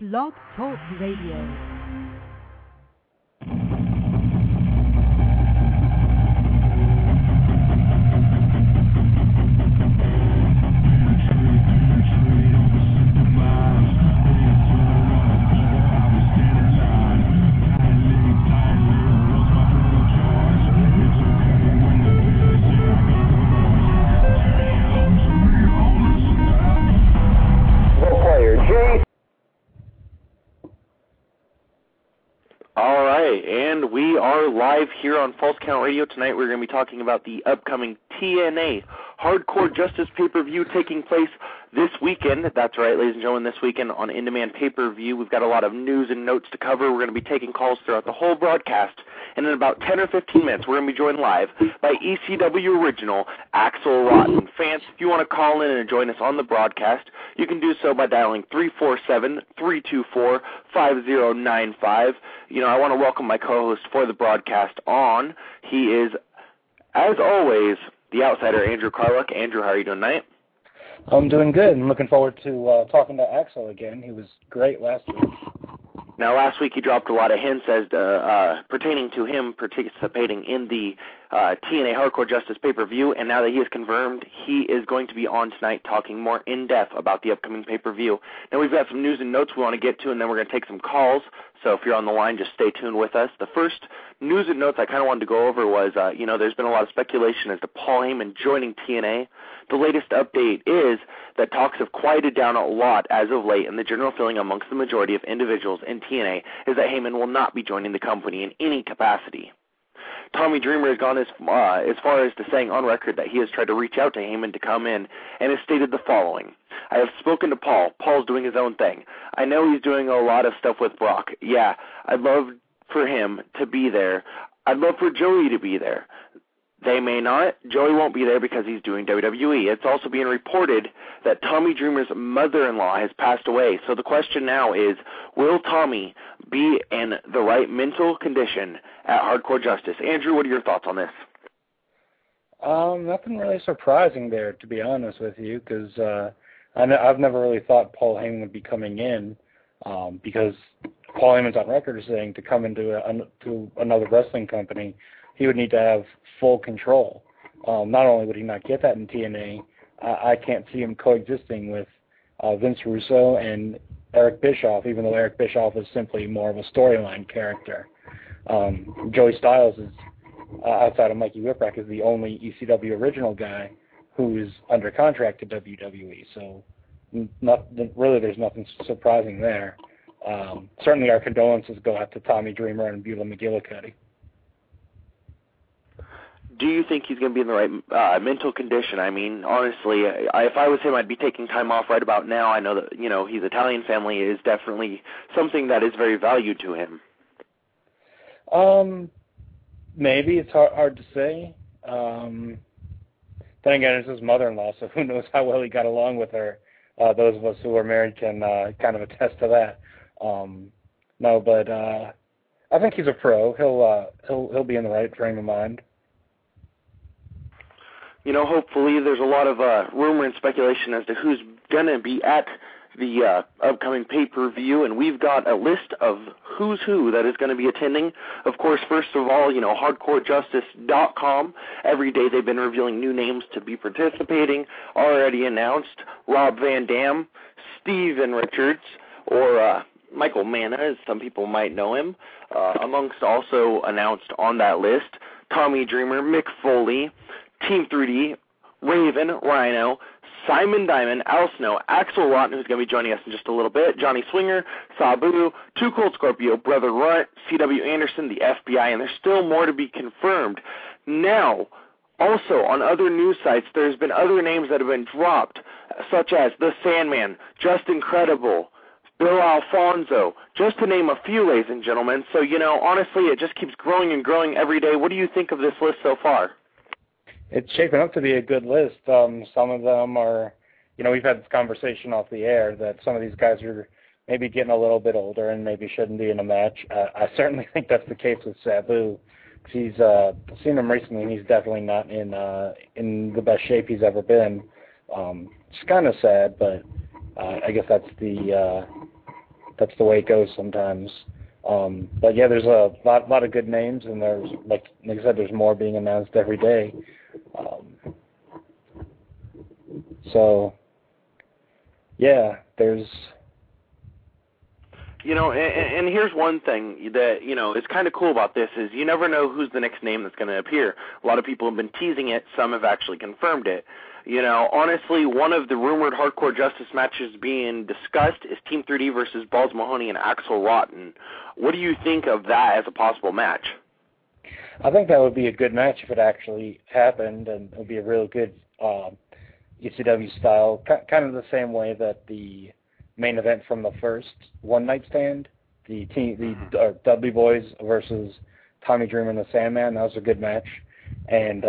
Blog Talk Radio. Live here on False Count Radio. Tonight we're going to be talking about the upcoming TNA Hardcore Justice pay-per-view taking place this weekend. That's right, ladies and gentlemen, this weekend on In-Demand pay-per-view. We've got a lot of news and notes to cover. We're going to be taking calls throughout the whole broadcast. And in about 10 or 15 minutes, we're going to be joined live by ECW original Axel Rotten. Fans, if you want to call in and join us on the broadcast, you can do so by dialing 347-324-5095. I want to welcome my co-host for the broadcast on. He is, as always, the outsider, Andrew Carluck. Andrew, how are you doing tonight? I'm doing good. I'm looking forward to talking to Axel again. He was great last week. Now, last week he dropped a lot of hints as pertaining to him participating in the TNA Hardcore Justice pay-per-view, and now that he is confirmed, he is going to be on tonight talking more in-depth about the upcoming pay-per-view. Now, we've got some news and notes we want to get to, and then we're going to take some calls, so if you're on the line, just stay tuned with us. The first news and notes I kind of wanted to go over was, there's been a lot of speculation as to Paul Heyman joining TNA. The latest update is that talks have quieted down a lot as of late, and the general feeling amongst the majority of individuals in TNA is that Heyman will not be joining the company in any capacity. Tommy Dreamer has gone as far as to saying on record that he has tried to reach out to Heyman to come in and has stated the following: I have spoken to Paul. Paul's doing his own thing. I know he's doing a lot of stuff with Brock. Yeah, I'd love for him to be there. I'd love for Joey to be there. They may not. Joey won't be there because he's doing WWE. It's also being reported that Tommy Dreamer's mother-in-law has passed away. So the question now is, will Tommy be in the right mental condition at Hardcore Justice? Andrew, what are your thoughts on this? Nothing really surprising there, to be honest with you, because I've never really thought Paul Heyman would be coming in because Paul Heyman's on record as saying to come into to another wrestling company, he would need to have full control. Not only would he not get that in TNA, I can't see him coexisting with Vince Russo and Eric Bischoff, even though Eric Bischoff is simply more of a storyline character. Joey Styles is, outside of Mikey Whipwreck, is the only ECW original guy who is under contract to WWE. So there's nothing surprising there. Certainly our condolences go out to Tommy Dreamer and Beulah McGillicuddy. Do you think he's going to be in the right mental condition? I mean, honestly, if I was him, I'd be taking time off right about now. I know that, his Italian family is definitely something that is very valued to him. Maybe. It's hard to say. Then again, it's his mother-in-law, so who knows how well he got along with her. Those of us who are married can kind of attest to that. But I think he's a pro. He'll be in the right frame of mind. Hopefully there's a lot of rumor and speculation as to who's going to be at the upcoming pay-per-view, and we've got a list of who's who that is going to be attending. Of course, first of all, hardcorejustice.com. Every day they've been revealing new names to be participating. Already announced Rob Van Dam, Steven Richards, or Michael Manna, as some people might know him. Amongst also announced on that list, Tommy Dreamer, Mick Foley, Team 3D, Raven, Rhino, Simon Diamond, Al Snow, Axel Rotten, who's going to be joining us in just a little bit, Johnny Swinger, Sabu, Too Cold Scorpio, Brother Runt, C.W. Anderson, the FBI, and there's still more to be confirmed. Now, also on other news sites, there's been other names that have been dropped, such as The Sandman, Just Incredible, Bill Alfonso, just to name a few, ladies and gentlemen. So, honestly, it just keeps growing and growing every day. What do you think of this list so far? It's shaping up to be a good list. Some of them are, we've had this conversation off the air that some of these guys are maybe getting a little bit older and maybe shouldn't be in a match. I certainly think that's the case with Sabu. He's seen him recently, and he's definitely not in the best shape he's ever been. It's kind of sad, but I guess that's the that's the way it goes sometimes. But yeah, there's a lot of good names, and there's like I said, there's more being announced every day. So yeah, there's. And here's one thing that, is kind of cool about this is you never know who's the next name that's going to appear. A lot of people have been teasing it. Some have actually confirmed it. Honestly, one of the rumored Hardcore Justice matches being discussed is Team 3D versus Balls Mahoney and Axel Rotten. What do you think of that as a possible match? I think that would be a good match if it actually happened, and it would be a real good ECW style, kind of the same way that the main event from the first one night stand, the Dudley Boys versus Tommy Dreamer and the Sandman. That was a good match, and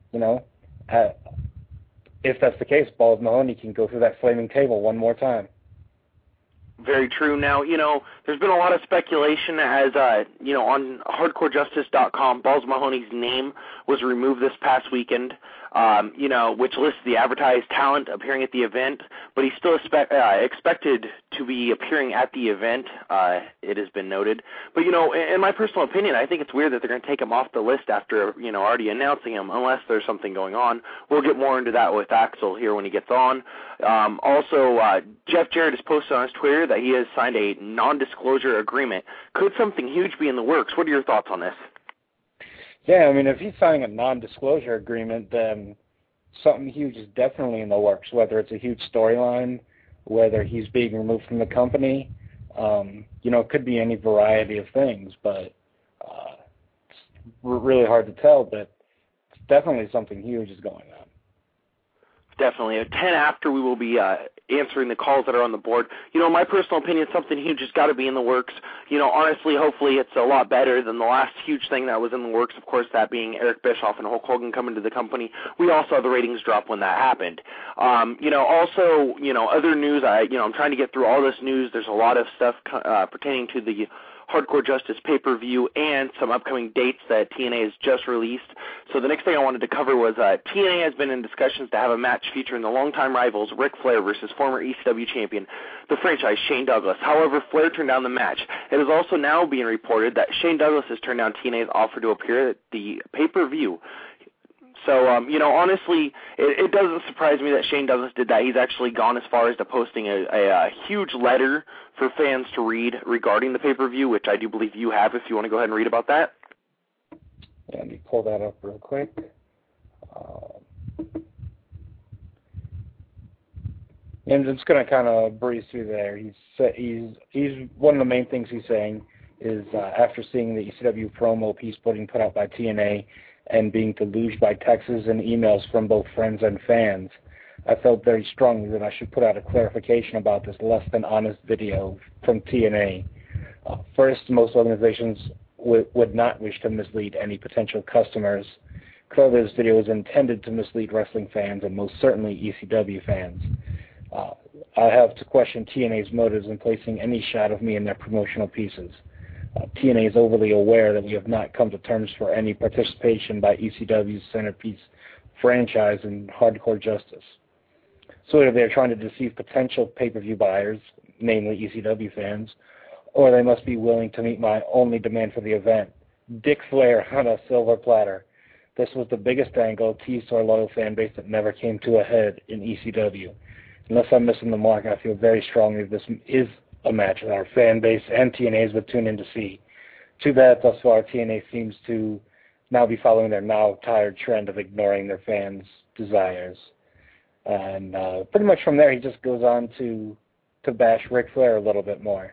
if that's the case, Balls Mahoney can go through that flaming table one more time. Very true. Now, there's been a lot of speculation as, on HardcoreJustice.com, Balls Mahoney's name was removed this past weekend, which lists the advertised talent appearing at the event, but he's still expected to be appearing at the event, it has been noted. But, in my personal opinion, I think it's weird that they're going to take him off the list after, already announcing him, unless there's something going on. We'll get more into that with Axel here when he gets on. Also, Jeff Jarrett has posted on his Twitter that he has signed a non-disclosure agreement. Could something huge be in the works? What are your thoughts on this? Yeah, I mean, if he's signing a non-disclosure agreement, then something huge is definitely in the works, whether it's a huge storyline, whether he's being removed from the company. It could be any variety of things, but it's really hard to tell, but it's definitely something huge is going on. Definitely. At 10 after, we will be answering the calls that are on the board. My personal opinion, something huge has got to be in the works. Honestly, hopefully it's a lot better than the last huge thing that was in the works, of course, that being Eric Bischoff and Hulk Hogan coming to the company. We all saw the ratings drop when that happened. Also, other news, I'm trying to get through all this news. There's a lot of stuff pertaining to the Hardcore Justice pay-per-view and some upcoming dates that TNA has just released. So the next thing I wanted to cover was TNA has been in discussions to have a match featuring the longtime rivals Ric Flair versus former ECW champion, the franchise Shane Douglas. However, Flair turned down the match. It is also now being reported that Shane Douglas has turned down TNA's offer to appear at the pay-per-view. So, honestly, it doesn't surprise me that Shane Douglas did that. He's actually gone as far as to posting a huge letter for fans to read regarding the pay-per-view, which I do believe you have if you want to go ahead and read about that. Yeah, let me pull that up real quick. I'm just going to kind of breeze through there. He's one of the main things he's saying is after seeing the ECW promo piece put out by TNA, and being deluged by texts and emails from both friends and fans, I felt very strongly that I should put out a clarification about this less than honest video from TNA. First, most organizations would not wish to mislead any potential customers. Clearly, this video is intended to mislead wrestling fans and most certainly ECW fans. I have to question TNA's motives in placing any shot of me in their promotional pieces. TNA is overly aware that we have not come to terms for any participation by ECW's Centerpiece franchise in Hardcore Justice. So either they're trying to deceive potential pay-per-view buyers, namely ECW fans, or they must be willing to meet my only demand for the event, Dick Flair on a silver platter. This was the biggest angle teased to our loyal fan base that never came to a head in ECW. Unless I'm missing the mark, I feel very strongly this is a match that our fan base and TNA's would tune in to see. Too bad thus far TNA seems to now be following their now tired trend of ignoring their fans' desires. And pretty much from there he just goes on to bash Ric Flair a little bit more.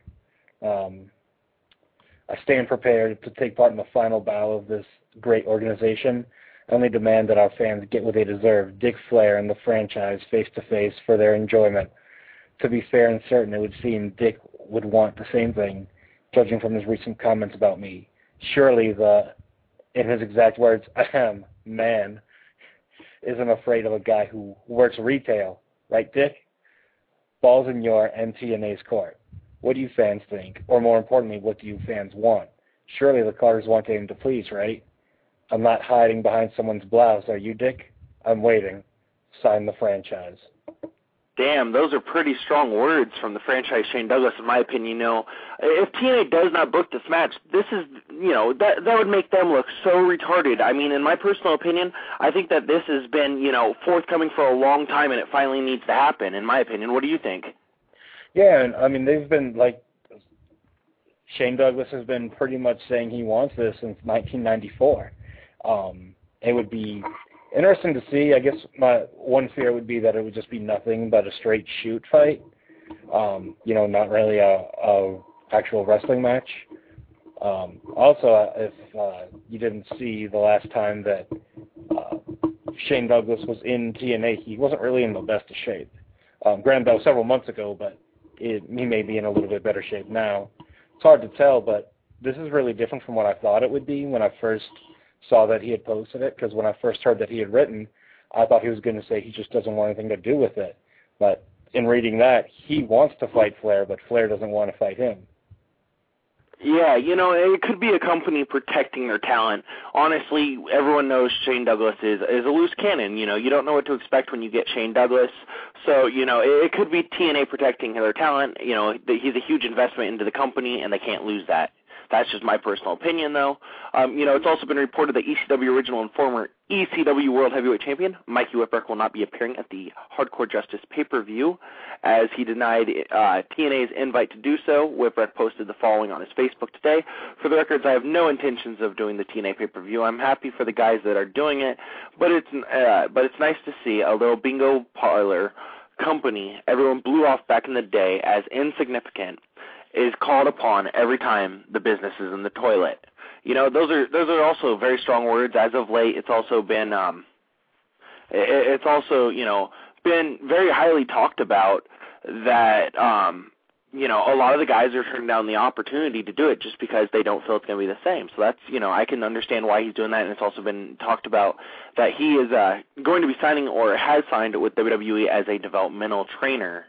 I stand prepared to take part in the final battle of this great organization. I only demand that our fans get what they deserve, Dick Flair and the franchise face-to-face for their enjoyment. To be fair and certain, it would seem Dick would want the same thing, judging from his recent comments about me. Surely in his exact words, ahem, man, isn't afraid of a guy who works retail. Right, Dick? Ball's in your and TNA's court. What do you fans think? Or more importantly, what do you fans want? Surely the Carters want him to please, right? I'm not hiding behind someone's blouse, are you, Dick? I'm waiting. Sign the franchise. Damn, those are pretty strong words from the franchise Shane Douglas, in my opinion. If TNA does not book this match, this is, that would make them look so retarded. I mean, in my personal opinion, I think that this has been, forthcoming for a long time, and it finally needs to happen, in my opinion. What do you think? Yeah, and I mean, they've been, Shane Douglas has been pretty much saying he wants this since 1994. It would be interesting to see. I guess my one fear would be that it would just be nothing but a straight shoot fight. Not really a actual wrestling match. Also, if you didn't see the last time that Shane Douglas was in TNA, he wasn't really in the best of shape. Granted, that was several months ago, but he may be in a little bit better shape now. It's hard to tell, but this is really different from what I thought it would be when I first saw that he had posted it, because when I first heard that he had written, I thought he was going to say he just doesn't want anything to do with it. But in reading that, he wants to fight Flair, but Flair doesn't want to fight him. Yeah, it could be a company protecting their talent. Honestly, everyone knows Shane Douglas is a loose cannon. You don't know what to expect when you get Shane Douglas. So, it could be TNA protecting their talent. He's a huge investment into the company, and they can't lose that. That's just my personal opinion, though. It's also been reported that ECW original and former ECW World Heavyweight Champion Mikey Whipwreck will not be appearing at the Hardcore Justice pay-per-view, as he denied TNA's invite to do so. Whipwreck posted the following on his Facebook today: "For the records, I have no intentions of doing the TNA pay-per-view. I'm happy for the guys that are doing it, but it's nice to see a little bingo parlor company everyone blew off back in the day as insignificant is called upon every time the business is in the toilet." Those are also very strong words. As of late, it's also been been very highly talked about that a lot of the guys are turning down the opportunity to do it just because they don't feel it's going to be the same. So that's, I can understand why he's doing that, and it's also been talked about that he is going to be signing or has signed with WWE as a developmental trainer.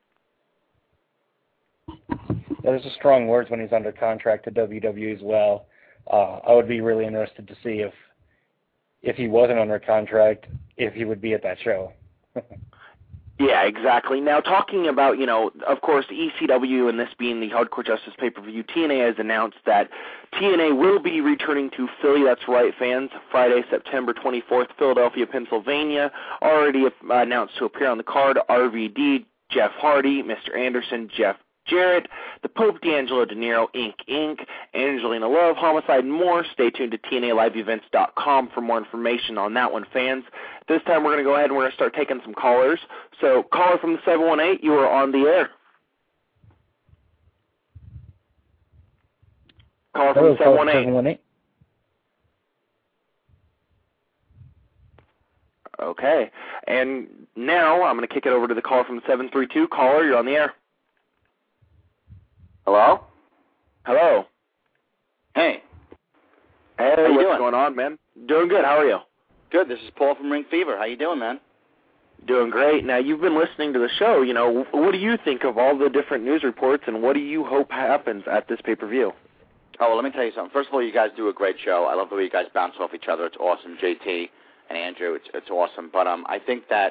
Those are strong words when he's under contract to WWE as well. I would be really interested to see if he wasn't under contract, if he would be at that show. Yeah, exactly. Now, talking about, of course, ECW and this being the Hardcore Justice pay-per-view, TNA has announced that TNA will be returning to Philly. That's right, fans. Friday, September 24th, Philadelphia, Pennsylvania. Already announced to appear on the card: RVD, Jeff Hardy, Mr. Anderson, Jeff Jarrett, the Pope, D'Angelo De Niro, Inc., Angelina Love, Homicide, and more. Stay tuned to TNALiveEvents.com for more information on that one, fans. This time we're going to go ahead and we're going to start taking some callers. So, caller from the 718, you are on the air. Caller from the 718. Okay. And now I'm going to kick it over to the caller from the 732. Caller, you're on the air. Hello? Hello. Hey. Hey, how you what's doing? going on, man? Doing good. How are you? Good. This is Paul from Ring Fever. How you doing, man? Doing great. Now, you've been listening to the show. What do you think of all the different news reports, and what do you hope happens at this pay-per-view? Oh, well, let me tell you something. First of all, you guys do a great show. I love the way you guys bounce off each other. It's awesome. JT and Andrew, it's awesome. But I think that,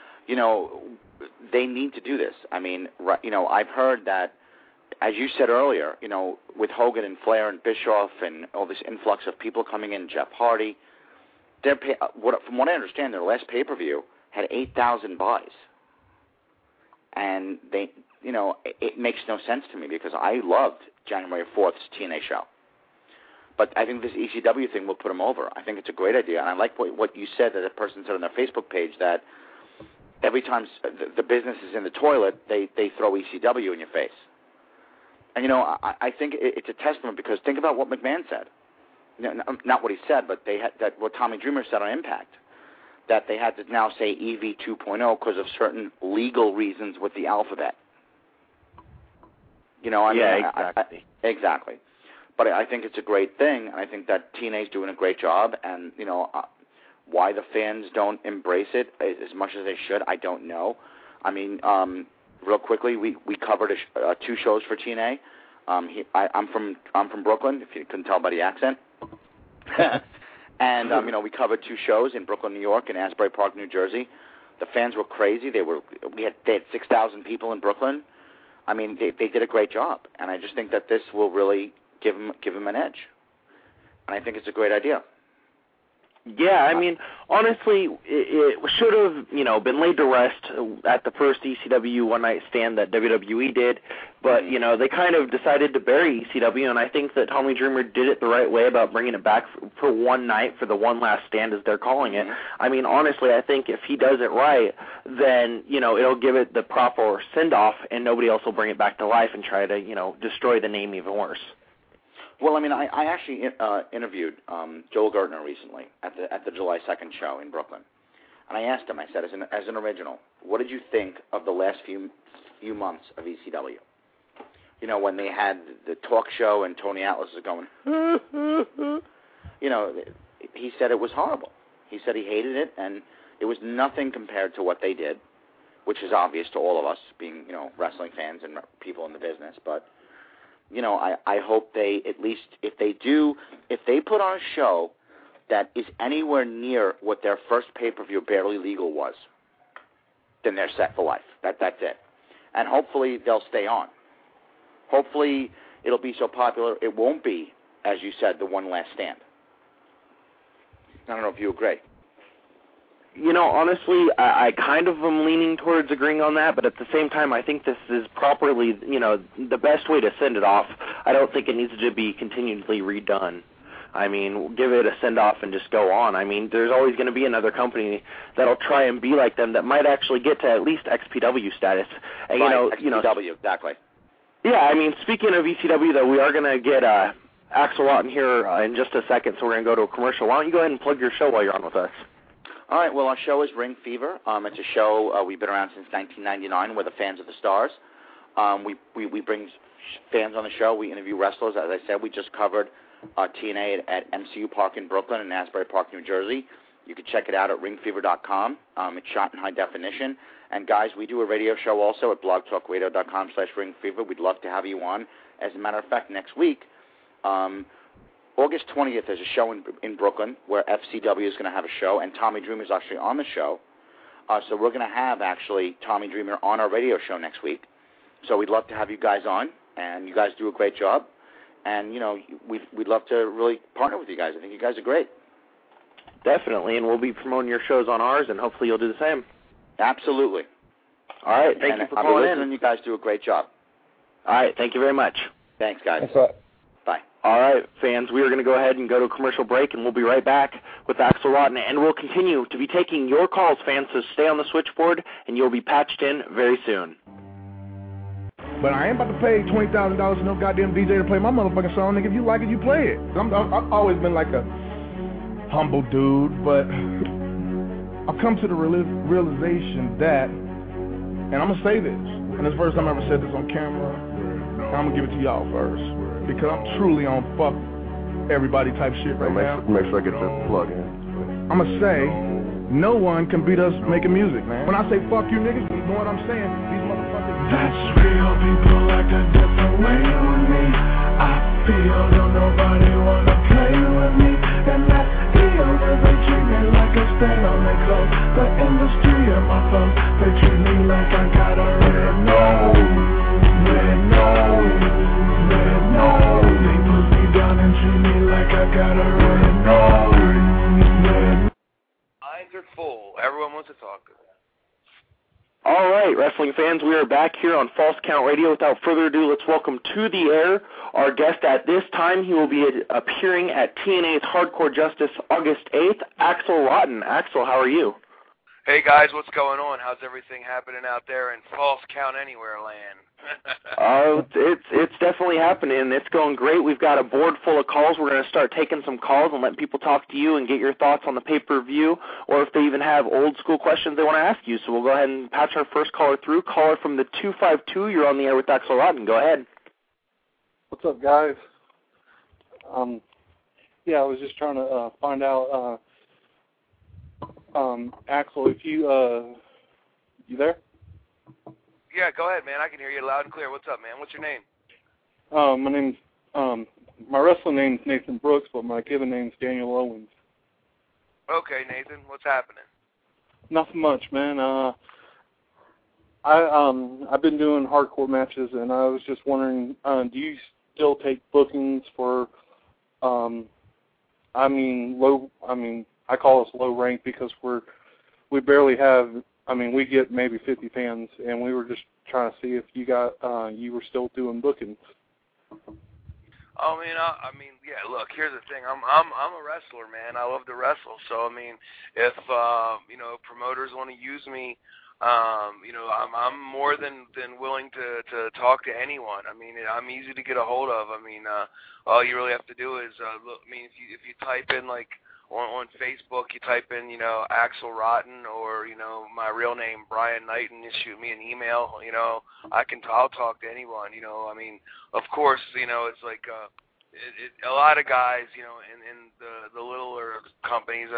they need to do this. I mean, I've heard that, as you said earlier, with Hogan and Flair and Bischoff and all this influx of people coming in, Jeff Hardy, from what I understand, their last pay-per-view had 8,000 buys. And they, it makes no sense to me because I loved January 4th's TNA show. But I think this ECW thing will put them over. I think it's a great idea. And I like what you said, that a person said on their Facebook page, that every time the business is in the toilet, they throw ECW in your face. And, I think it's a testament because think about what McMahon said. Not what he said, but what Tommy Dreamer said on Impact, that they had to now say EV 2.0 because of certain legal reasons with the alphabet. Exactly. Exactly. But I think it's a great thing, and I think that TNA's doing a great job, and, why the fans don't embrace it as much as they should, I don't know. I mean, real quickly, we covered 2 shows for TNA. I'm from Brooklyn, if you couldn't tell by the accent. And we covered 2 shows in Brooklyn, New York, and Asbury Park, New Jersey. The fans were crazy. They had 6,000 people in Brooklyn. I mean, they did a great job, and I just think that this will really give him an edge. And I think it's a great idea. Yeah, I mean, honestly, it should have, been laid to rest at the first ECW one-night stand that WWE did, but, they kind of decided to bury ECW, and I think that Tommy Dreamer did it the right way about bringing it back for one night, for the one last stand, as they're calling it. I mean, honestly, I think if he does it right, then, it'll give it the proper send-off, and nobody else will bring it back to life and try to, destroy the name even worse. Well, I mean, I actually interviewed Joel Gertner recently at the July 2nd show in Brooklyn, and I asked him. I said, as an original, what did you think of the last few months of ECW? When they had the talk show and Tony Atlas was going, he said it was horrible. He said he hated it, and it was nothing compared to what they did, which is obvious to all of us, being wrestling fans and people in the business, but. I hope they, at least if they put on a show that is anywhere near what their first pay-per-view, Barely Legal, was, then they're set for life. That's it. And hopefully they'll stay on. Hopefully it'll be so popular it won't be, as you said, the one last stand. I don't know if you agree. Honestly, I kind of am leaning towards agreeing on that, but at the same time, I think this is properly, the best way to send it off. I don't think it needs to be continually redone. I mean, give it a send-off and just go on. I mean, there's always going to be another company that'll try and be like them that might actually get to at least XPW status. And, right, XPW, exactly. Yeah, I mean, speaking of ECW, though, we are going to get Axel Rotten here in just a second, so we're going to go to a commercial. Why don't you go ahead and plug your show while you're on with us? All right, well, our show is Ring Fever. It's a show we've been around since 1999. We're the fans of the stars. We bring fans on the show. We interview wrestlers. As I said, we just covered TNA at MCU Park in Brooklyn and Asbury Park, New Jersey. You can check it out at ringfever.com. It's shot in high definition. And, guys, we do a radio show also at blogtalkradio.com/ringfever. We'd love to have you on. As a matter of fact, next week, August 20th, there's a show in Brooklyn where FCW is going to have a show, and Tommy Dreamer is actually on the show. So we're going to have, actually, Tommy Dreamer on our radio show next week. So we'd love to have you guys on, and you guys do a great job. And, we'd love to really partner with you guys. I think you guys are great. Definitely, and we'll be promoting your shows on ours, and hopefully you'll do the same. Absolutely. All right, thank you for calling in. And you guys do a great job. All right, thank you very much. Thanks, guys. Thanks a lot. Bye. All right, fans, we are going to go ahead and go to a commercial break, and we'll be right back with Axel Rotten, and we'll continue to be taking your calls, fans, so stay on the switchboard, and you'll be patched in very soon. But I ain't about to pay $20,000 to no goddamn DJ to play my motherfucking song. Nigga, if you like it, you play it. I've always been like a humble dude, but I've come to the realization that, and I'm going to say this, and this is the first time I ever said this on camera, and I'm going to give it to y'all first, because I'm truly on fuck everybody type shit right now. Make sure I get the plug in. I'm going to say, no one can beat us making music, man. When I say fuck you niggas, you know what I'm saying? These motherfuckers. That's real, people act a different way with me. I feel don't nobody wanna play with me. And that's ill, cause they treat me like a stain on their clothes. The industry and my folks, they treat me like I got a red nose. Red nose, red nose. They put me down and treat me like I got a red nose. Lines are full. Everyone wants to talk. All right, wrestling fans, we are back here on False Count Radio. Without further ado, let's welcome to the air our guest at this time. He will be appearing at TNA's Hardcore Justice August 8th, Axel Rotten. Axel, how are you? Hey, guys, what's going on? How's everything happening out there in False Count Anywhere land? It's definitely happening. It's going great. We've got a board full of calls. We're going to start taking some calls and letting people talk to you and get your thoughts on the pay-per-view, or if they even have old-school questions they want to ask you. So we'll go ahead and patch our first caller through. Caller from the 252. You're on the air with Axel Rotten. Go ahead. What's up, guys? Yeah, I was just trying to find out, Axel, if you there? Yeah, go ahead, man. I can hear you loud and clear. What's up, man? What's your name? My name's, my wrestling name's Nathan Brooks, but my given name's Daniel Owens. Okay, Nathan. What's happening? Nothing much, man. I've been doing hardcore matches, and I was just wondering, do you still take bookings for, I call us low rank because we barely have, we get maybe 50 fans, and we were just trying to see if you were still doing bookings. Yeah. Look, here's the thing. I'm a wrestler, man. I love to wrestle. So, if promoters want to use me, I'm more than willing to talk to anyone. I'm easy to get a hold of. All you really have to do is look. If you type in on Facebook, you type in Axel Rotten or my real name Brian Knight, and you shoot me an email. I'll talk to anyone. Of course, it's like a lot of guys, in the littler companies.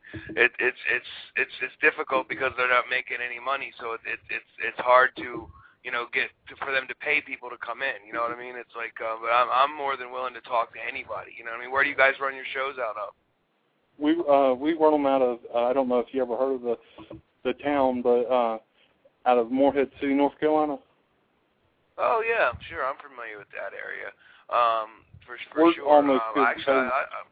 It's difficult because they're not making any money, so it's hard to for them to pay people to come in. You know what I mean? It's like, but I'm more than willing to talk to anybody. You know what I mean? Where do you guys run your shows out of? We run them out of, I don't know if you ever heard of the town, but out of Morehead City, North Carolina. Oh yeah, sure, I'm familiar with that area. For sure. Almost actually,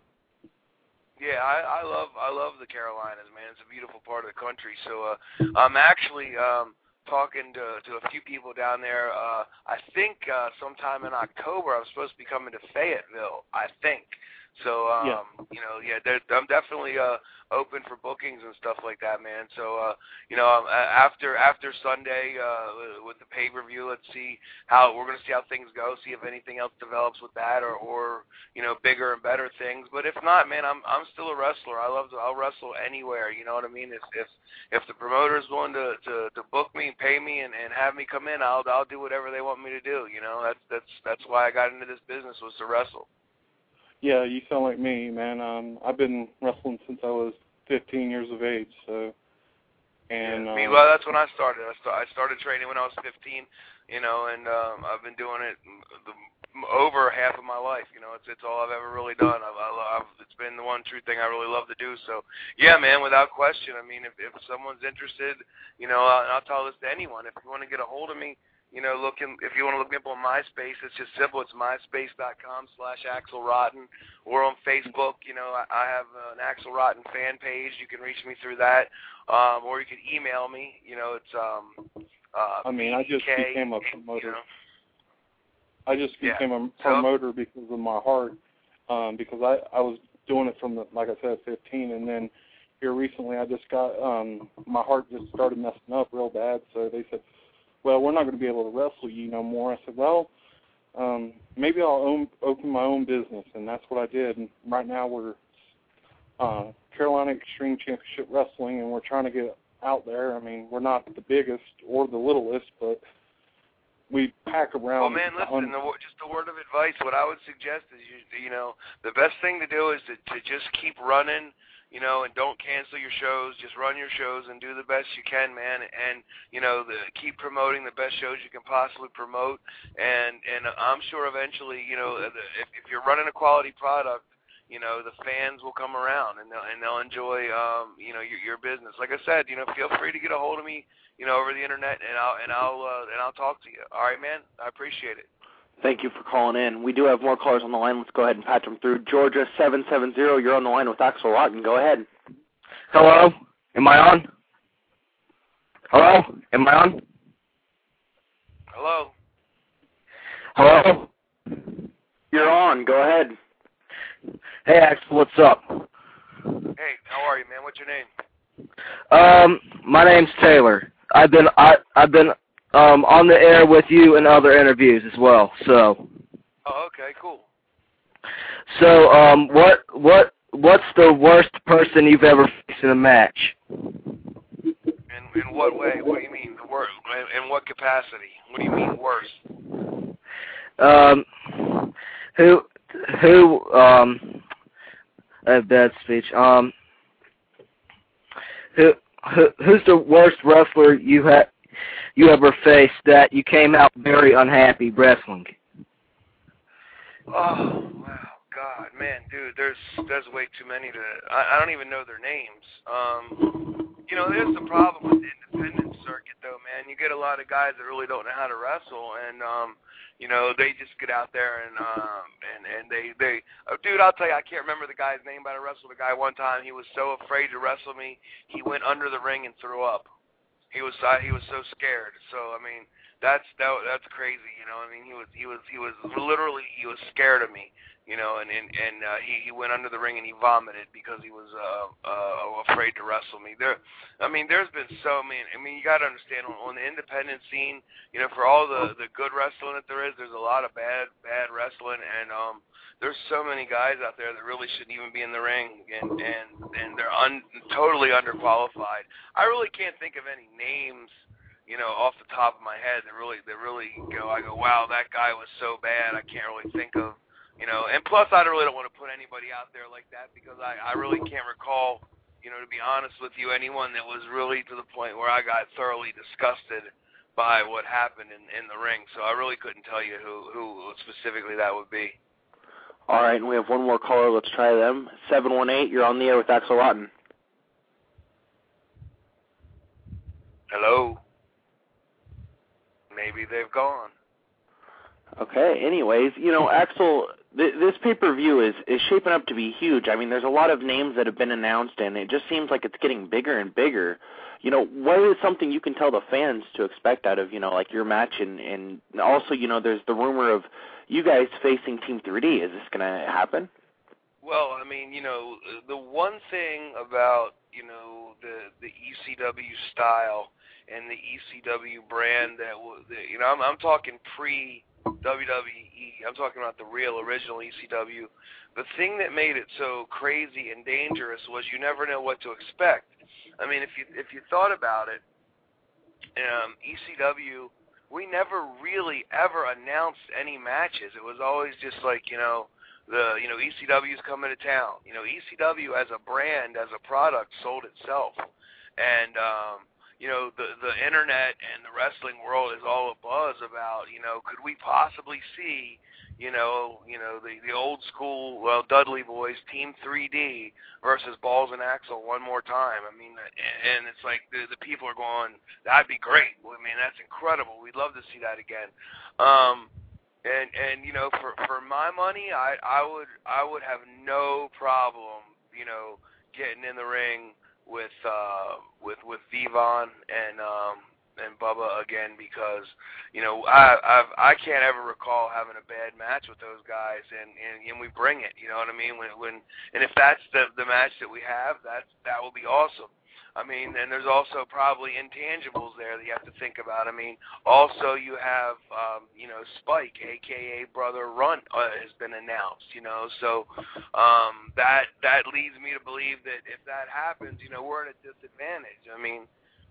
I love the Carolinas, man. It's a beautiful part of the country. So I'm actually talking to a few people down there. I think sometime in October I'm supposed to be coming to Fayetteville, I think. So, I'm definitely open for bookings and stuff like that, man. So, after Sunday with the pay-per-view, we're going to see how things go, see if anything else develops with that or bigger and better things. But if not, man, I'm still a wrestler. I'll wrestle anywhere, you know what I mean? If the promoter's willing to book me and pay me and have me come in, I'll do whatever they want me to do, That's why I got into this business, was to wrestle. Yeah, you sound like me, man. I've been wrestling since I was 15 years of age, so. And well, that's when I started. I started training when I was 15, and I've been doing it over half of my life. It's all I've ever really done. It's been the one true thing I really love to do. So, yeah, man, without question. If someone's interested, and I'll tell this to anyone. If you want to get a hold of me, if you want to look me up on MySpace, it's just simple. It's myspace.com/Axel Rotten. Or on Facebook, I have an Axel Rotten fan page. You can reach me through that. Or you can email me. It's I just became a promoter. I just became a promoter because of my heart. Because I was doing it from like I said, 15, and then here recently I just got my heart just started messing up real bad. So they said, well, we're not going to be able to wrestle you no more. I said, well, maybe I'll open my own business, and that's what I did. And right now we're Carolina Extreme Championship Wrestling, and we're trying to get out there. We're not the biggest or the littlest, but we pack around. Well, man, listen, just a word of advice. What I would suggest is, the best thing to do is to just keep running, and don't cancel your shows. Just run your shows and do the best you can, man. And, keep promoting the best shows you can possibly promote. And I'm sure eventually, if you're running a quality product, the fans will come around and they'll enjoy, your business. Like I said, feel free to get a hold of me, over the internet, and I'll talk to you. All right, man. I appreciate it. Thank you for calling in. We do have more callers on the line. Let's go ahead and patch them through. Georgia 770, you're on the line with Axel Rotten. Go ahead. Hello? Am I on? Hello? Am I on? Hello? Hello? You're on. Go ahead. Hey, Axel, what's up? Hey, how are you, man? What's your name? My name's Taylor. I've been on the air with you in other interviews as well. So. Oh, okay, cool. So, what's the worst person you've ever faced in a match? In what way? What do you mean? The worst? In what capacity? What do you mean worst? I have bad speech. Who's the worst wrestler you ever faced that you came out very unhappy wrestling? Oh, wow. God, man, dude, there's way too many to. I don't even know their names. you know, there's the problem with the independent circuit, though, man. You get a lot of guys that really don't know how to wrestle, and you know, they just get out there and they dude, I'll tell you, I can't remember the guy's name, but I wrestled a guy one time. He was so afraid to wrestle me, he went under the ring and threw up. He was so scared. So I mean, that's crazy, you know. I mean, he was literally scared of me, you know, and he went under the ring and he vomited because he was afraid to wrestle me. There's been so many. I mean, you got to understand on the independent scene, you know, for all the good wrestling that there's a lot of bad wrestling, and there's so many guys out there that really shouldn't even be in the ring, and they're totally underqualified. I really can't think of any names, you know, off the top of my head that really go. I go, wow, that guy was so bad. I can't really think of, you know. And plus, I really don't want to put anybody out there like that because I really can't recall, you know, to be honest with you, anyone that was really to the point where I got thoroughly disgusted by what happened in the ring. So I really couldn't tell you who specifically that would be. All right, and we have one more caller. Let's try them. 718, you're on the air with Axel Rotten. Hello. Maybe they've gone. Okay, anyways, you know, Axel, this pay-per-view is shaping up to be huge. I mean, there's a lot of names that have been announced, and it just seems like it's getting bigger and bigger. You know, what is something you can tell the fans to expect out of, you know, like your match? And also, you know, there's the rumor of you guys facing Team 3D. Is this going to happen? Well, I mean, you know, the one thing about, you know, the ECW style and the ECW brand that, you know, I'm talking pre-WWE. I'm talking about the real original ECW. The thing that made it so crazy and dangerous was you never know what to expect. I mean, if you thought about it, ECW, we never really ever announced any matches. It was always just like, you know, ECW's coming to town. You know, ECW as a brand, as a product, sold itself. And, you know, the internet and the wrestling world is all abuzz about, you know, could we possibly see, you know, the old school, Dudley Boys, Team 3D versus Balls and Axel one more time. I mean, and it's like the people are going, that'd be great. I mean, that's incredible. We'd love to see that again. And you know, for my money, I would have no problem, you know, getting in the ring with Vivon and Bubba again, because, you know, I can't ever recall having a bad match with those guys, and we bring it, you know what I mean? And if that's the match that we have, that will be awesome. I mean, and there's also probably intangibles there that you have to think about. I mean, also you have, you know, Spike, a.k.a. Brother Runt, has been announced, you know. So that leads me to believe that if that happens, you know, we're at a disadvantage. I mean,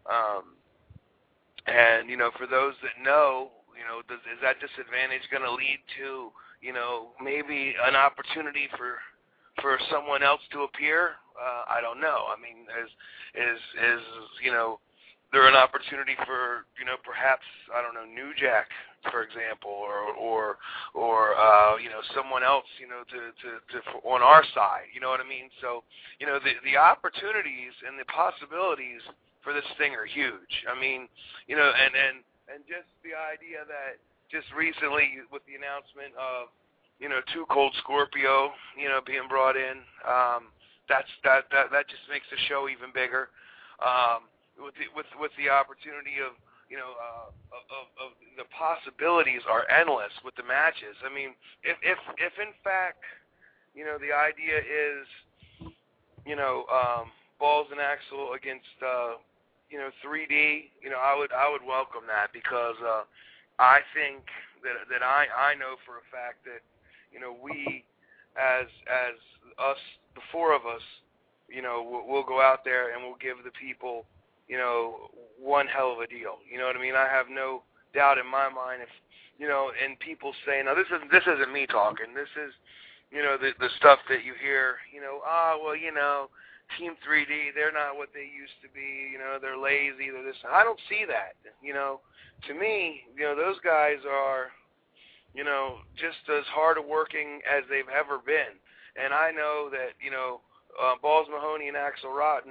and, you know, for those that know, you know, is that disadvantage going to lead to, you know, maybe an opportunity for someone else to appear? I don't know. I mean, is you know, there an opportunity for, you know, perhaps, I don't know, New Jack, for example, or you know, someone else, you know, to on our side, you know what I mean? So, you know, the opportunities and the possibilities for this thing are huge. I mean, you know, and just the idea that just recently with the announcement of, you know, Too Cold Scorpio, you know, being brought in, that just makes the show even bigger. With the opportunity of, you know, of the possibilities are endless with the matches. I mean, if in fact, you know, the idea is, you know, Balls and Axel against, you know, 3D, you know, I would welcome that, because I think that I know for a fact that, you know, we as us, the four of us, you know, we'll go out there and we'll give the people, you know, one hell of a deal. You know what I mean? I have no doubt in my mind, if, you know, and people say, now this isn't me talking. This is, you know, the stuff that you hear, you know, well, you know, Team 3D, they're not what they used to be, you know, they're lazy, they're this. I don't see that. You know, to me, you know, those guys are, you know, just as hard working as they've ever been. And I know that, you know, Balls Mahoney and Axel Rotten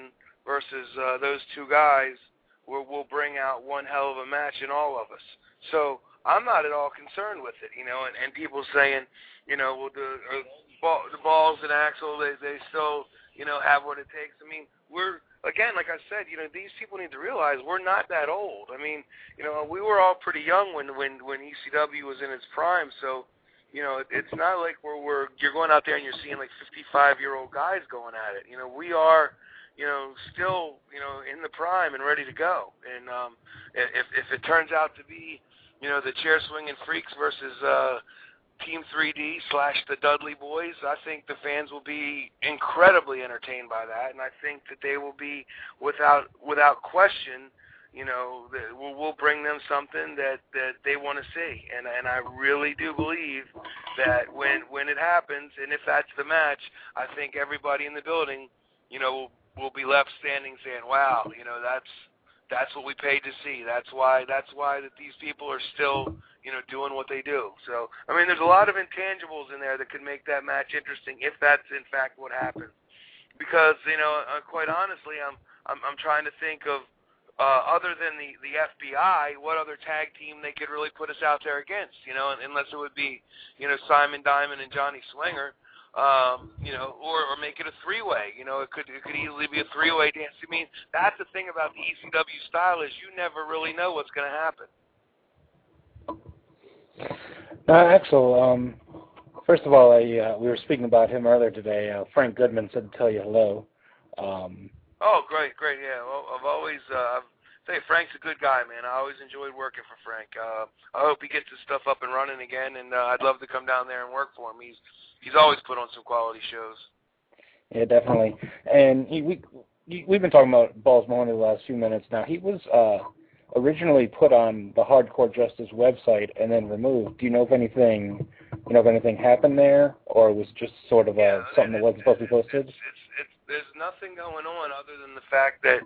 versus those two guys will bring out one hell of a match in all of us. So I'm not at all concerned with it, and people saying, well, the Balls and Axel, they still, have what it takes. I mean, we're, again, like I said, these people need to realize we're not that old. I mean, we were all pretty young when ECW was in its prime, so, it's not like you're going out there and you're seeing like 55-year-old guys going at it. We are, still, in the prime and ready to go. And if it turns out to be, the chair swinging freaks versus Team 3D / the Dudley Boys, I think the fans will be incredibly entertained by that, and I think that they will be, without question, we'll bring them something that they want to see, and I really do believe that when it happens, and if that's the match, I think everybody in the building, will be left standing saying, wow, that's what we paid to see. That's why that these people are still, doing what they do. So, I mean, there's a lot of intangibles in there that could make that match interesting if that's in fact what happens. Because, quite honestly, I'm trying to think of other than the FBI, what other tag team they could really put us out there against, unless it would be, Simon Diamond and Johnny Swinger. Or make it a three-way. It could easily be a three-way dance. I mean, that's the thing about the ECW style is you never really know what's going to happen. Axel, first of all, we were speaking about him earlier today. Frank Goodman said to tell you hello. Oh, great, yeah. Well, I've always, Frank's a good guy, man. I always enjoyed working for Frank. I hope he gets his stuff up and running again, and I'd love to come down there and work for him. He's always put on some quality shows. Yeah, definitely. And we've been talking about Balls Mahoney the last few minutes now. He was originally put on the Hardcore Justice website and then removed. Do you know if anything happened there, or was it just sort of something that wasn't supposed to be posted? There's nothing going on other than the fact that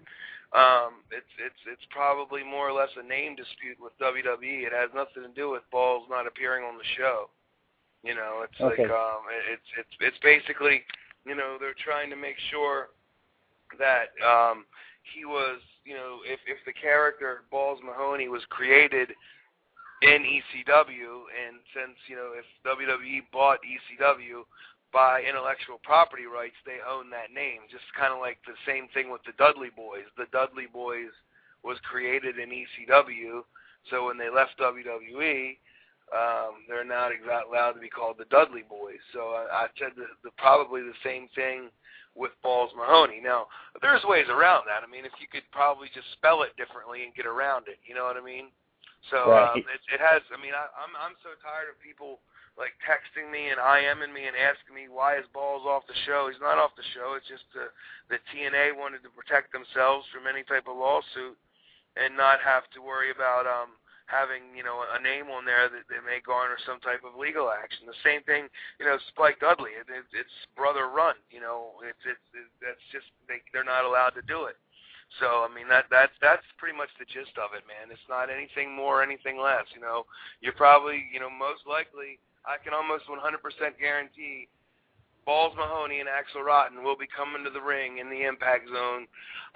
it's probably more or less a name dispute with WWE. It has nothing to do with Balls not appearing on the show. It's okay. It's basically, they're trying to make sure that he was, if the character Balls Mahoney was created in ECW, and since, if WWE bought ECW by intellectual property rights, they own that name. Just kind of like the same thing with the Dudley Boys. The Dudley Boys was created in ECW, so when they left WWE, they're not allowed to be called the Dudley Boys. So I said probably the same thing with Balls Mahoney. Now, there's ways around that. I mean, if you could probably just spell it differently and get around it, you know what I mean? So right. It has. I mean, I'm so tired of people like texting me and IMing me and asking me why is Balls off the show. He's not off the show. It's just the TNA wanted to protect themselves from any type of lawsuit and not have to worry about having, a name on there that may garner some type of legal action. The same thing, Spike Dudley. It's brother run. That's just they're not allowed to do it. So I mean that's pretty much the gist of it, man. It's not anything more, anything less. You're probably, most likely, I can almost 100% guarantee Balls Mahoney and Axel Rotten will be coming to the ring in the Impact Zone.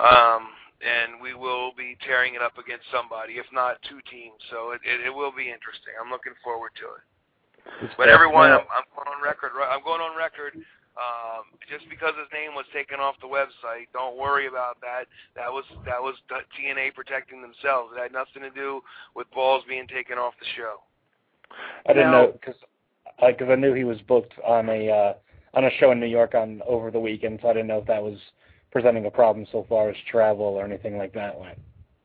And we will be tearing it up against somebody, if not two teams. So it will be interesting. I'm looking forward to it. But everyone, I'm going on record. I'm going on record. Just because his name was taken off the website, don't worry about that. That was TNA protecting themselves. It had nothing to do with Balls being taken off the show. I didn't know because I knew he was booked on a show in New York over the weekend, so I didn't know if that was presenting a problem so far as travel or anything like that went.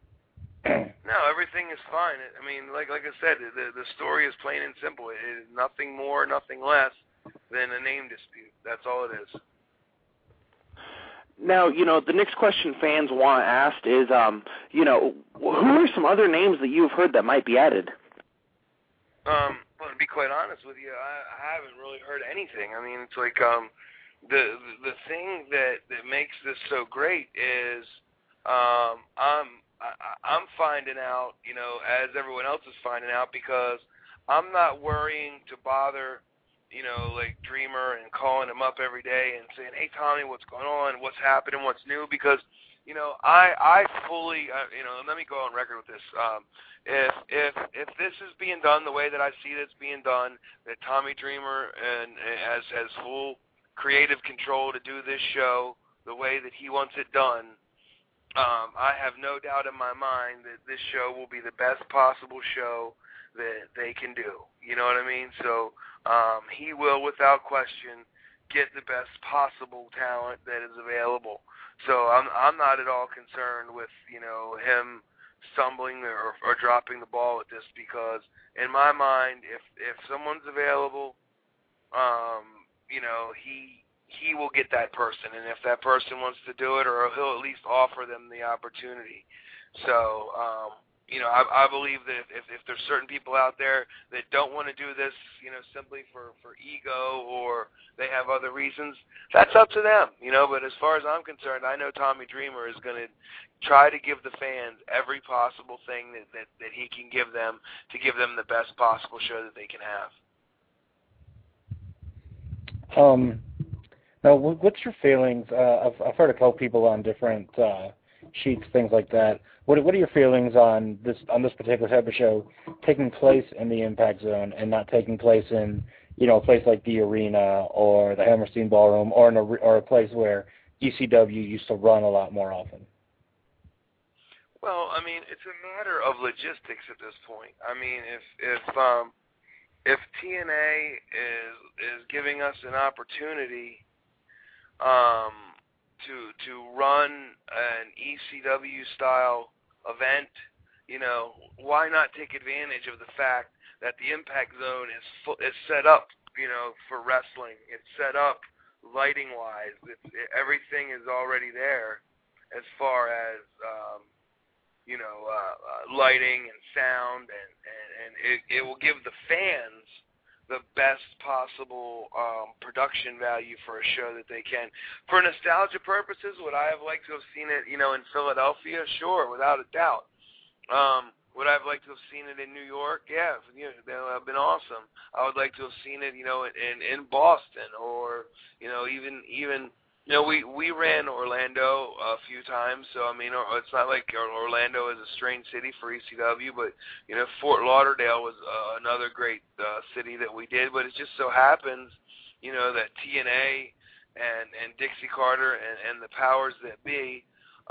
No, everything is fine. I mean, like I said, the story is plain and simple. It is nothing more, nothing less than a name dispute. That's all it is. Now, the next question fans want asked is, who are some other names that you've heard that might be added? Well, to be quite honest with you, I haven't really heard anything. I mean, it's like the thing that makes this so great is I'm finding out, as everyone else is finding out, because I'm not worrying to bother, like Dreamer and calling him up every day and saying, hey, Tommy, what's going on? What's happening? What's new? Because you know, I fully, you know, let me go on record with this. If this is being done the way that I see it's being done, that Tommy Dreamer has full creative control to do this show the way that he wants it done, I have no doubt in my mind that this show will be the best possible show that they can do. You know what I mean? So he will, without question, get the best possible talent that is available. So I'm not at all concerned with, you know, him stumbling or dropping the ball at this, because in my mind, if someone's available, you know, he will get that person, and if that person wants to do it, or he'll at least offer them the opportunity. So, you know, I believe that if there's certain people out there that don't want to do this, you know, simply for ego, or they have other reasons, that's up to them, you know. But as far as I'm concerned, I know Tommy Dreamer is going to try to give the fans every possible thing that he can give them to give them the best possible show that they can have. Now, what's your feelings? I've heard a couple people on different sheets, things like that. What are your feelings on this particular type of show taking place in the Impact Zone and not taking place in, you know, a place like the Arena or the Hammerstein Ballroom, or a place where ECW used to run a lot more often? Well, I mean, it's a matter of logistics at this point. I mean, if TNA is giving us an opportunity to run an ECW style event, you know, why not take advantage of the fact that the Impact Zone is set up, you know, for wrestling. It's set up lighting wise. Everything is already there as far as you know, lighting and sound, and it will give the fans the best possible production value for a show that they can. For nostalgia purposes, would I have liked to have seen it, you know, in Philadelphia? Sure, without a doubt. Would I have liked to have seen it in New York? Yeah, you know, that would have been awesome. I would like to have seen it, you know, in Boston, or, you know, even you know, we ran Orlando a few times, so I mean, it's not like Orlando is a strange city for ECW, but you know, Fort Lauderdale was another great city that we did. But it just so happens, you know, that TNA and Dixie Carter and the powers that be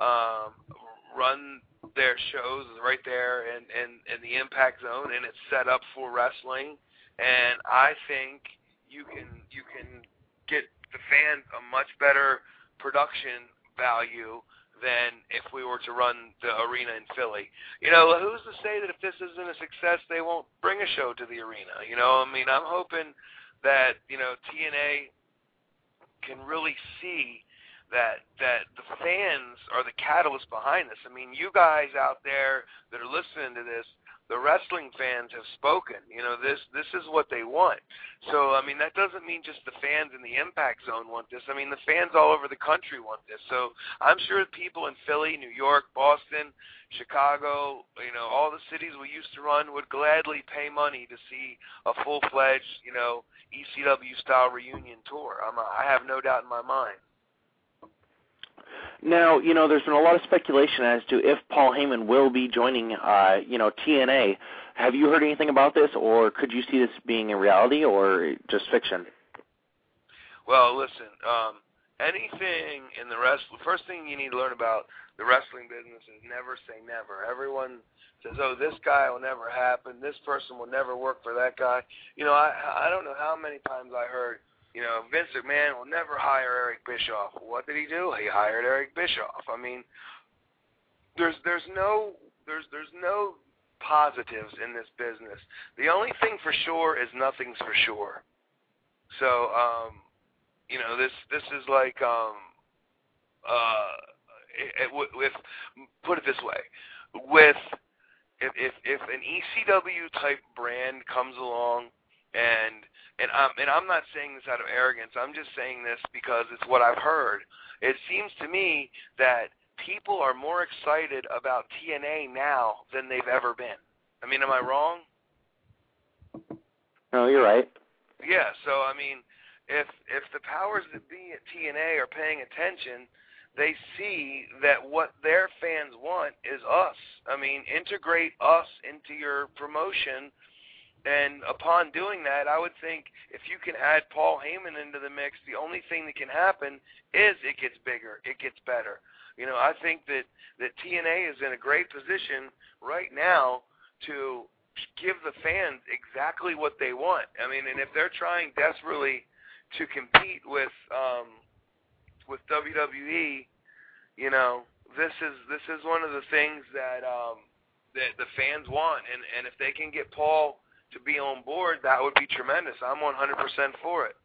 run their shows right there in the Impact Zone, and it's set up for wrestling. And I think you can get the fans a much better production value than if we were to run the Arena in Philly. You know, who's to say that if this isn't a success, they won't bring a show to the Arena? You know, I mean, I'm hoping that, you know, TNA can really see that the fans are the catalyst behind this. I mean, you guys out there that are listening to this, the wrestling fans have spoken. You know, this is what they want. So, I mean, that doesn't mean just the fans in the Impact Zone want this. I mean, the fans all over the country want this. So I'm sure people in Philly, New York, Boston, Chicago, you know, all the cities we used to run would gladly pay money to see a full-fledged, you know, ECW-style reunion tour. I have no doubt in my mind. Now, you know, there's been a lot of speculation as to if Paul Heyman will be joining, you know, TNA. Have you heard anything about this, or could you see this being a reality, or just fiction? Well, listen, anything in the first thing you need to learn about the wrestling business is never say never. Everyone says, oh, this guy will never happen, this person will never work for that guy. You know, I don't know how many times I heard, you know, Vince McMahon will never hire Eric Bischoff. What did he do? He hired Eric Bischoff. I mean, there's no positives in this business. The only thing for sure is nothing's for sure. So, you know, this is like, put it this way, if an ECW type brand comes along, and I'm not saying this out of arrogance, I'm just saying this because it's what I've heard. It seems to me that people are more excited about TNA now than they've ever been. I mean, am I wrong? No, you're right. Yeah, so I mean, if the powers that be at TNA are paying attention, they see that what their fans want is us. I mean, integrate us into your promotion. And upon doing that, I would think if you can add Paul Heyman into the mix, the only thing that can happen is it gets bigger, it gets better. You know, I think that TNA is in a great position right now to give the fans exactly what they want. I mean, and if they're trying desperately to compete with WWE, you know, this is one of the things that the fans want, and if they can get Paul to be on board, that would be tremendous. I'm 100% for it.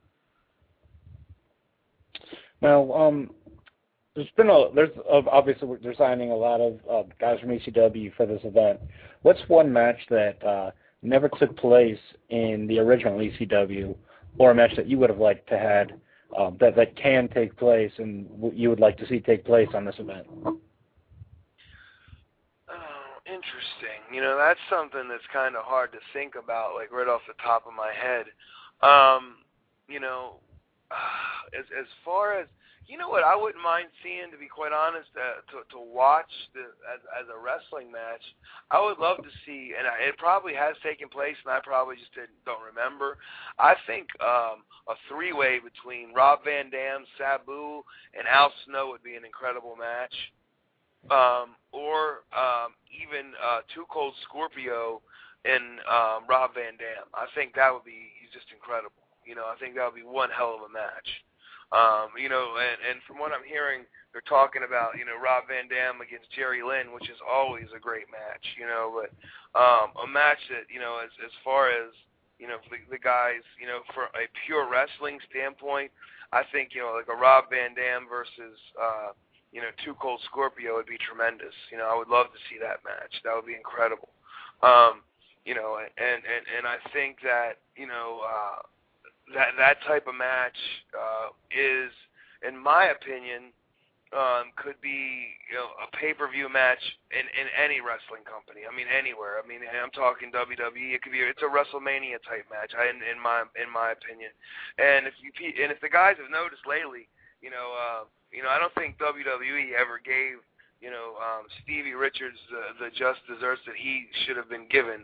Now, there's obviously they're signing a lot of guys from ECW for this event. What's one match that never took place in the original ECW, or a match that you would have liked to had that can take place and you would like to see take place on this event? Interesting. You know, that's something that's kind of hard to think about, like right off the top of my head. You know, as far as, you know what I wouldn't mind seeing, to be quite honest, to watch as a wrestling match, I would love to see, and it probably has taken place, and I probably just don't remember. I think a three-way between Rob Van Dam, Sabu, and Al Snow would be an incredible match. Or even Too Cold Scorpio and Rob Van Dam. I think that would be just incredible. You know, I think that would be one hell of a match. You know, and from what I'm hearing, they're talking about, you know, Rob Van Dam against Jerry Lynn, which is always a great match, you know, but a match that, you know, as far as, you know, the guys, you know, for a pure wrestling standpoint, I think, you know, like a Rob Van Dam versus, you know, Too Cold Scorpio would be tremendous. You know, I would love to see that match. That would be incredible. You know, and I think that, you know, that type of match is, in my opinion, could be, you know, a pay-per-view match in any wrestling company. I mean, anywhere. I mean, I'm talking WWE. It's a WrestleMania type match, in my opinion. And if the guys have noticed lately, you know, I don't think WWE ever gave, you know, Stevie Richards the just desserts that he should have been given.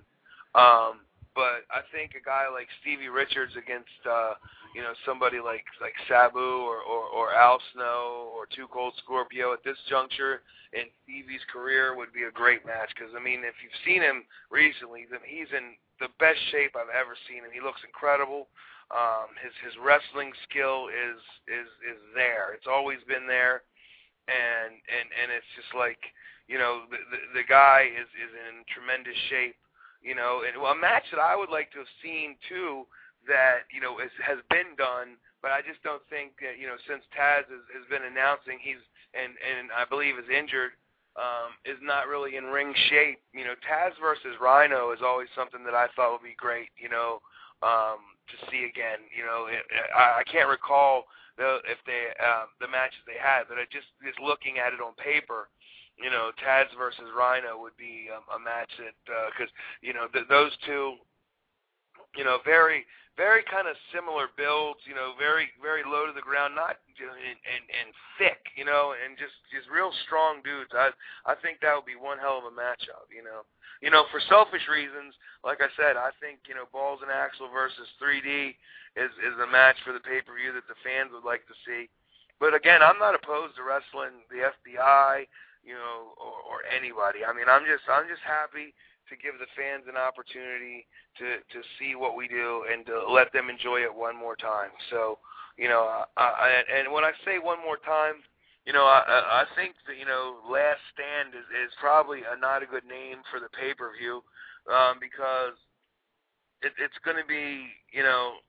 But I think a guy like Stevie Richards against, you know, somebody like Sabu or Al Snow or Too Cold Scorpio at this juncture in Stevie's career would be a great match. Because, I mean, if you've seen him recently, he's in the best shape I've ever seen him. He looks incredible. His wrestling skill is there. It's always been there. And it's just like, you know, the guy is in tremendous shape. You know, and a match that I would like to have seen, too, that, you know, has been done, but I just don't think that, you know, since Taz has been announcing and I believe is injured, is not really in ring shape. You know, Taz versus Rhino is always something that I thought would be great, you know, to see again. You know, I can't recall the matches they had, but I just looking at it on paper, you know, Taz versus Rhino would be a match that, because, you know, those two, you know, very, very kind of similar builds, you know, very, very low to the ground, not, and thick, you know, and just real strong dudes. I think that would be one hell of a matchup, you know. You know, for selfish reasons, like I said, I think, you know, Balls and Axel versus 3D is a match for the pay-per-view that the fans would like to see. But again, I'm not opposed to wrestling the FBI, you know, or anybody. I mean, I'm just happy to give the fans an opportunity to see what we do and to let them enjoy it one more time. So, you know, and when I say one more time, you know, I think that, you know, Last Stand is probably not a good name for the pay-per-view, because it's going to be, you know,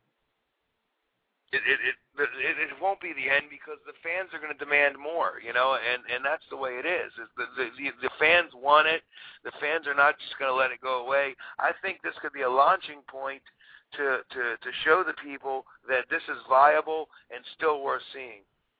it won't be the end, because the fans are going to demand more, you know, and that's the way it is. The fans want it. The fans are not just going to let it go away. I think this could be a launching point to show the people that this is viable and still worth seeing.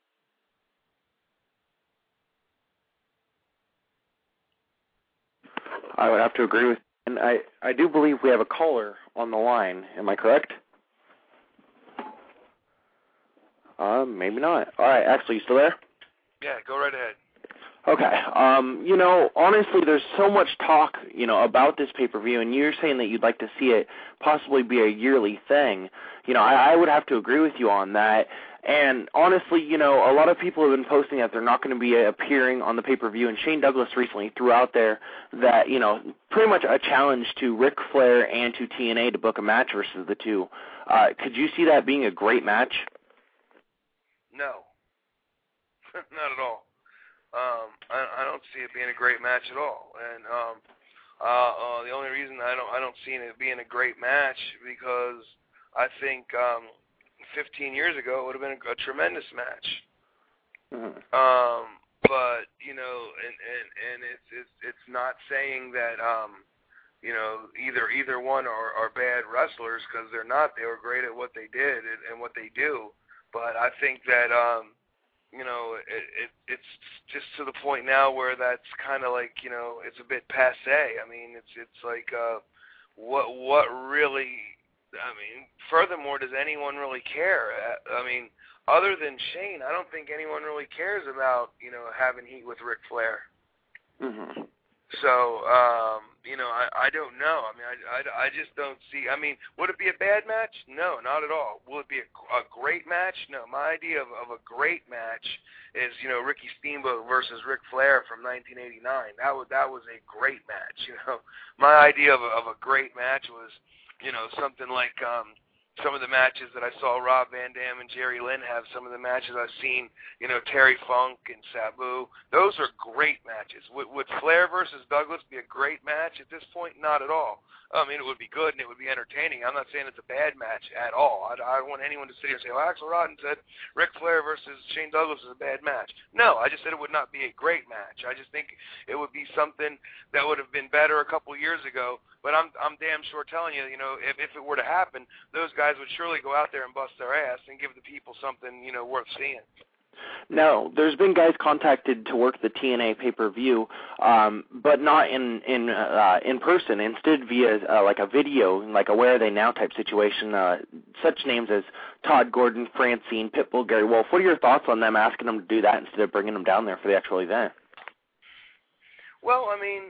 I would have to agree with you. And I do believe we have a caller on the line. Am I correct? Maybe not. All right, Axel, you still there? Yeah, go right ahead. Okay. Honestly, there's so much talk, about this pay-per-view, and you're saying that you'd like to see it possibly be a yearly thing. I would have to agree with you on that. And honestly, a lot of people have been posting that they're not going to be appearing on the pay-per-view, and Shane Douglas recently threw out there that, pretty much a challenge to Ric Flair and to TNA to book a match versus the two. Could you see that being a great match? No. Not at all. I don't see it being a great match at all. And the only reason I don't see it being a great match because I think 15 years ago it would have been a tremendous match. Mm-hmm. But and it's not saying that either one are bad wrestlers, because they're not. They were great at what they did and what they do. But I think that it's just to the point now where that's kind of like it's a bit passé. I mean, it's like what really. I mean, furthermore, does anyone really care? I mean, other than Shane, I don't think anyone really cares about having heat with Ric Flair. Mm-hmm. So I don't know. I mean, I just don't see. I mean, would it be a bad match? No, not at all. Will it be a great match? No. My idea of a great match is Ricky Steamboat versus Ric Flair from 1989. That was a great match. My idea of a great match was something like some of the matches that I saw Rob Van Dam and Jerry Lynn have, some of the matches I've seen, Terry Funk and Sabu. Those are great matches. Would Flair versus Douglas be a great match at this point? Not at all. I mean, it would be good and it would be entertaining. I'm not saying it's a bad match at all. I don't want anyone to sit here and say, well, Axel Rotten said Ric Flair versus Shane Douglas is a bad match. No, I just said it would not be a great match. I just think it would be something that would have been better a couple years ago. But I'm damn sure telling you, if it were to happen, those guys would surely go out there and bust their ass and give the people something, worth seeing. No, there's been guys contacted to work the TNA pay-per-view, but not in person. Instead, via like a video, like a Where Are They Now type situation. Such names as Todd Gordon, Francine, Pitbull, Gary Wolf. What are your thoughts on them asking them to do that instead of bringing them down there for the actual event? Well, I mean,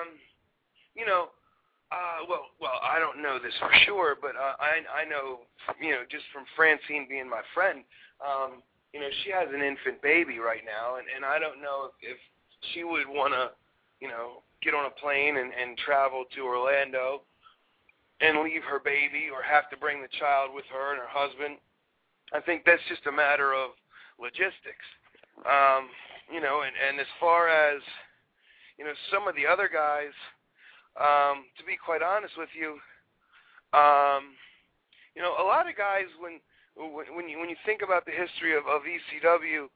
well, I don't know this for sure, but I know, just from Francine being my friend, she has an infant baby right now, and I don't know if she would want to, get on a plane and travel to Orlando and leave her baby or have to bring the child with her and her husband. I think that's just a matter of logistics, and as far as, some of the other guys, to be quite honest with you, a lot of guys, when you think about the history of ECW,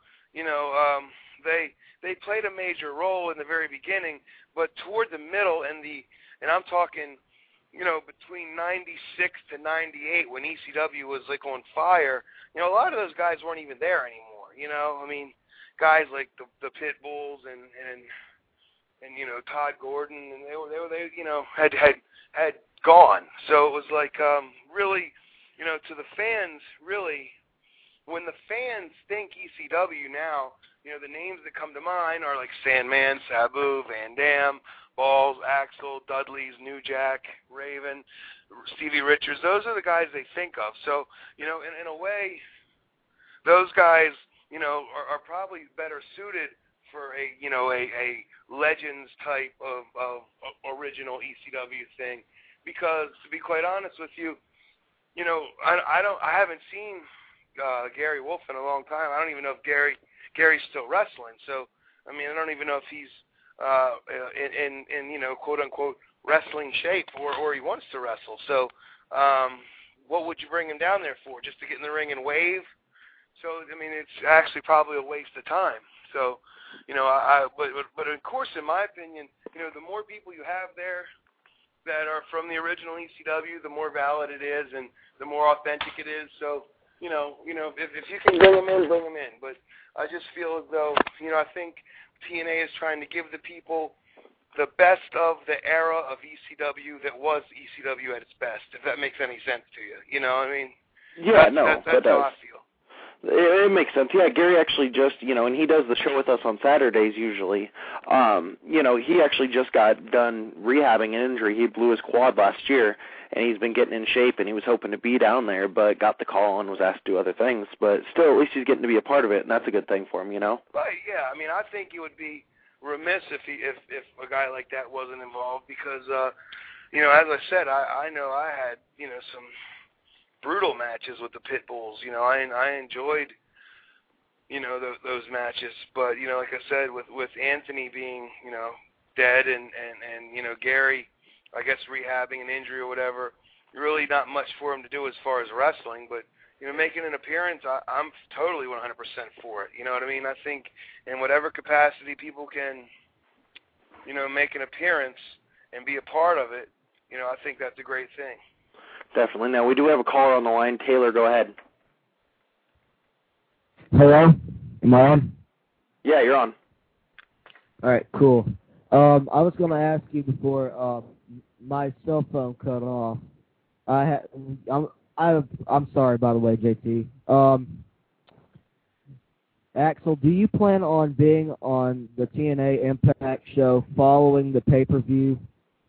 they played a major role in the very beginning, but toward the middle and I'm talking, between 96 to 98 when ECW was like on fire, a lot of those guys weren't even there anymore. I mean, guys like the Pitbulls and Todd Gordon, and they had gone. So it was like really, to the fans, really, when the fans think ECW now, the names that come to mind are like Sandman, Sabu, Van Dam, Balls, Axel, Dudley's, New Jack, Raven, Stevie Richards. Those are the guys they think of. So, in a way, those guys, are probably better suited for a Legends type of original ECW thing, because to be quite honest with you, I haven't seen Gary Wolf in a long time. I don't even know if Gary's still wrestling. So I mean, I don't even know if he's in quote unquote wrestling shape or he wants to wrestle. So what would you bring him down there for? Just to get in the ring and wave? So I mean, it's actually probably a waste of time. So. But of course, in my opinion, the more people you have there that are from the original ECW, the more valid it is and the more authentic it is. So, if you can bring them in, bring them in. But I just feel as though, I think TNA is trying to give the people the best of the era of ECW that was ECW at its best, if that makes any sense to you. You know what I mean? Yeah, that's how I feel. It makes sense. Yeah, Gary actually just, and he does the show with us on Saturdays usually. He actually just got done rehabbing an injury. He blew his quad last year, and he's been getting in shape, and he was hoping to be down there, but got the call and was asked to do other things. But still, at least he's getting to be a part of it, and that's a good thing for him, Right, yeah. I mean, I think it would be remiss if a guy like that wasn't involved because, as I said, I know I had, some brutal matches with the Pit Bulls. I enjoyed, those matches. But, like I said, with Anthony being, dead and Gary, I guess, rehabbing an injury or whatever, really not much for him to do as far as wrestling. But, making an appearance, I'm totally 100% for it. You know what I mean? I think in whatever capacity people can, make an appearance and be a part of it, I think that's a great thing. Definitely. Now, we do have a caller on the line. Taylor, go ahead. Hello? Am I on? Yeah, you're on. All right, cool. I was going to ask you before my cell phone cut off. I'm sorry, by the way, JT. Axel, do you plan on being on the TNA Impact show following the pay-per-view?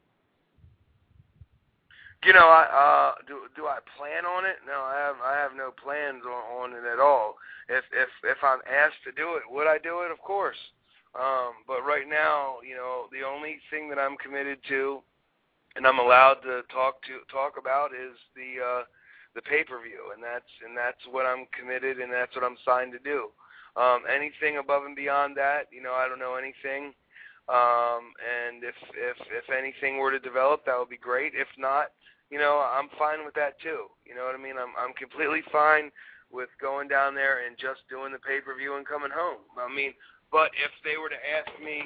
Do I plan on it? No, I have no plans on it at all. If I'm asked to do it, would I do it? Of course. But right now, the only thing that I'm committed to, and I'm allowed to talk about, is the pay-per-view, and that's what I'm committed, and that's what I'm signed to do. Anything above and beyond that, I don't know anything. And if anything were to develop, that would be great. If not, I'm fine with that too. You know what I mean? I'm completely fine with going down there and just doing the pay-per-view and coming home. I mean, but if they were to ask me,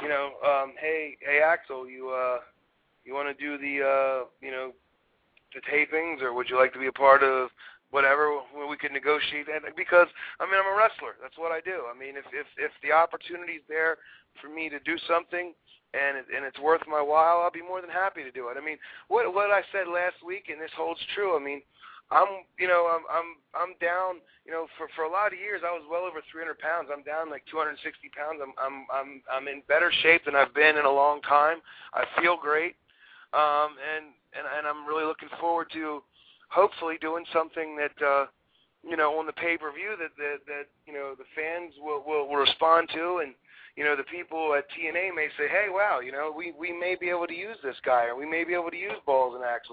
hey Axel, you want to do the the tapings, or would you like to be a part of whatever, where we could negotiate that? Because I'm a wrestler. That's what I do. I mean, if the opportunity's there for me to do something and it's worth my while, I'll be more than happy to do it. I mean, what I said last week, and this holds true. I mean, I'm down. For a lot of years, I was well over 300 pounds. I'm down like 260 pounds. I'm in better shape than I've been in a long time. I feel great, and I'm really looking forward to hopefully doing something that on the pay-per-view that the fans will respond to, and the people at TNA may say, hey, wow, we may be able to use this guy, or we may be able to use Balls and Axel.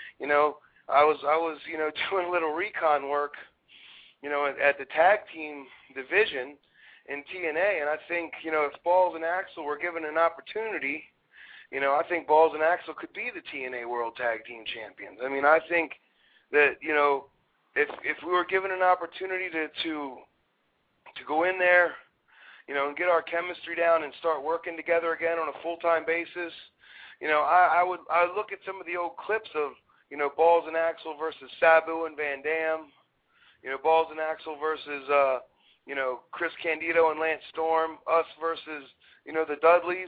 I was doing a little recon work, at the tag team division in TNA, and I think, if Balls and Axel were given an opportunity, I think Balls and Axel could be the TNA World Tag Team Champions. I mean, I think that, if we were given an opportunity to go in there, and get our chemistry down and start working together again on a full-time basis, I would look at some of the old clips of, Balls and Axel versus Sabu and Van Dam, Balls and Axel versus, Chris Candido and Lance Storm, us versus, the Dudleys.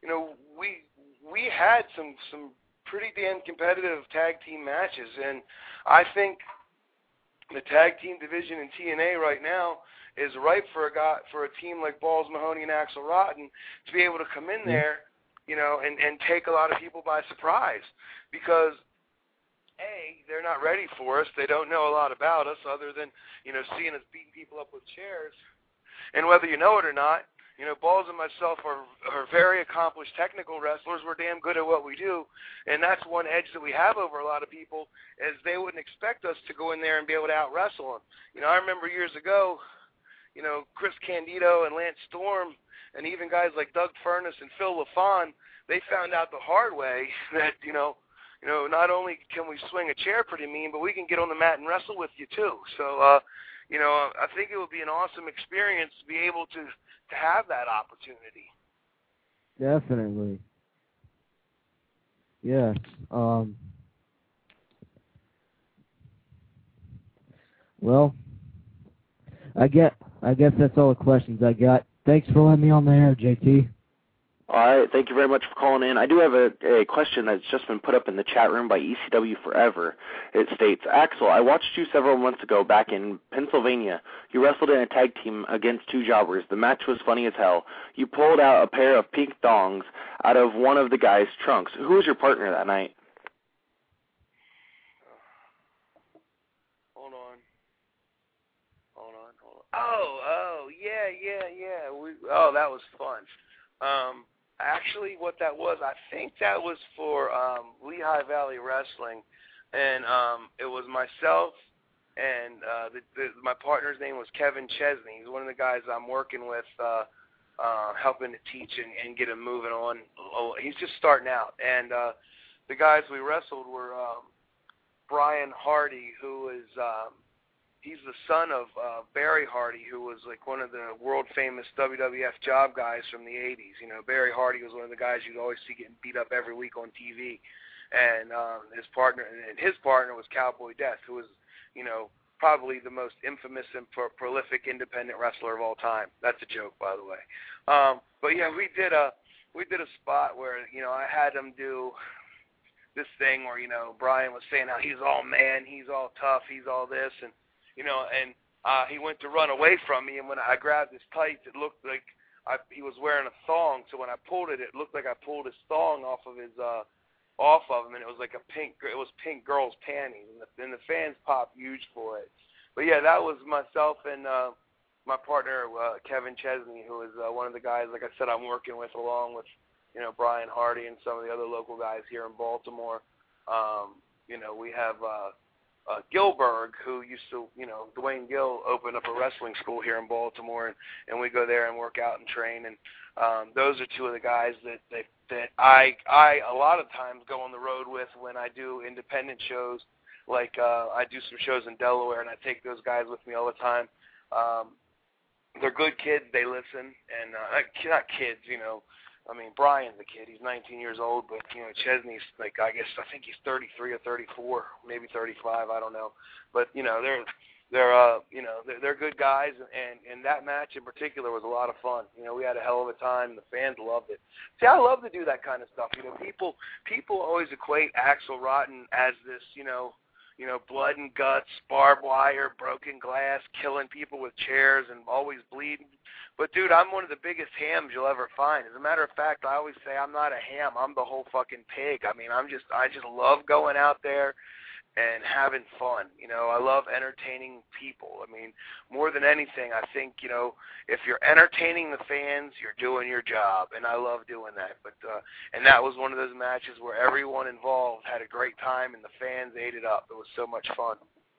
We had some pretty damn competitive tag team matches, and I think the tag team division in TNA right now is ripe for a team like Balls Mahoney and Axel Rotten to be able to come in there, and take a lot of people by surprise, because A, they're not ready for us. They don't know a lot about us other than, seeing us beating people up with chairs. And whether you know it or not, Balls and myself are very accomplished technical wrestlers. We're damn good at what we do, and that's one edge that we have over a lot of people, is they wouldn't expect us to go in there and be able to out-wrestle them. I remember years ago, Chris Candido and Lance Storm, and even guys like Doug Furness and Phil LaFon, they found out the hard way that, not only can we swing a chair pretty mean, but we can get on the mat and wrestle with you too. So, I think it would be an awesome experience to be able to have that opportunity. Definitely. Yes. Well, I guess that's all the questions I got. Thanks for letting me on the air, JT. All right. right. Thank you very much for calling in. I do have a question that's just been put up in the chat room by ECW Forever. It states, Axel, I watched you several months ago back in Pennsylvania. You wrestled in a tag team against two jobbers. The match was funny as hell. You pulled out a pair of pink thongs out of one of the guy's trunks. Who was your partner that night? Hold on. Oh, yeah. That was fun. Actually, what that was, I think that was for Lehigh Valley Wrestling, and it was myself and my partner's name was Kevin Chesney. He's one of the guys I'm working with, helping to teach and get him moving on. He's just starting out, and the guys we wrestled were Brian Hardy, who is he's the son of Barry Hardy, who was like one of the world-famous WWF job guys from the 80s. You know, Barry Hardy was one of the guys you'd always see getting beat up every week on TV. And his partner was Cowboy Death, who was, you know, probably the most infamous and prolific independent wrestler of all time. That's a joke, by the way. But yeah, we did a spot where, you know, I had him do this thing where, you know, Brian was saying how he's all man, he's all tough, he's all this, and you know, and he went to run away from me, and when I grabbed his tights, it looked like he was wearing a thong. So when I pulled it, it looked like I pulled his thong off of him, and it was like pink girl's panties, and the fans popped huge for it. But yeah, that was myself and my partner Kevin Chesney, who is one of the guys, like I said, I'm working with, along with, you know, Brian Hardy and some of the other local guys here in Baltimore. You know, we have Gilberg, who used to, you know, Dwayne Gill opened up a wrestling school here in Baltimore, and we go there and work out and train, and those are two of the guys that I a lot of times go on the road with when I do independent shows. Like I do some shows in Delaware, and I take those guys with me all the time. They're good kids. They listen, and not kids, you know. I mean, Brian's a kid. He's 19 years old, but, you know, Chesney's, like, I think he's 33 or 34, maybe 35, I don't know. But, you know, they're good guys, and that match in particular was a lot of fun. You know, we had a hell of a time. The fans loved it. See, I love to do that kind of stuff. You know, people always equate Axel Rotten as this, you know, blood and guts, barbed wire, broken glass, killing people with chairs and always bleeding. But, dude, I'm one of the biggest hams you'll ever find. As a matter of fact, I always say I'm not a ham. I'm the whole fucking pig. I mean, I just love going out there and having fun. You know, I love entertaining people. I mean, more than anything, I think, you know, if you're entertaining the fans, you're doing your job, and I love doing that. But and that was one of those matches where everyone involved had a great time, and the fans ate it up. It was so much fun.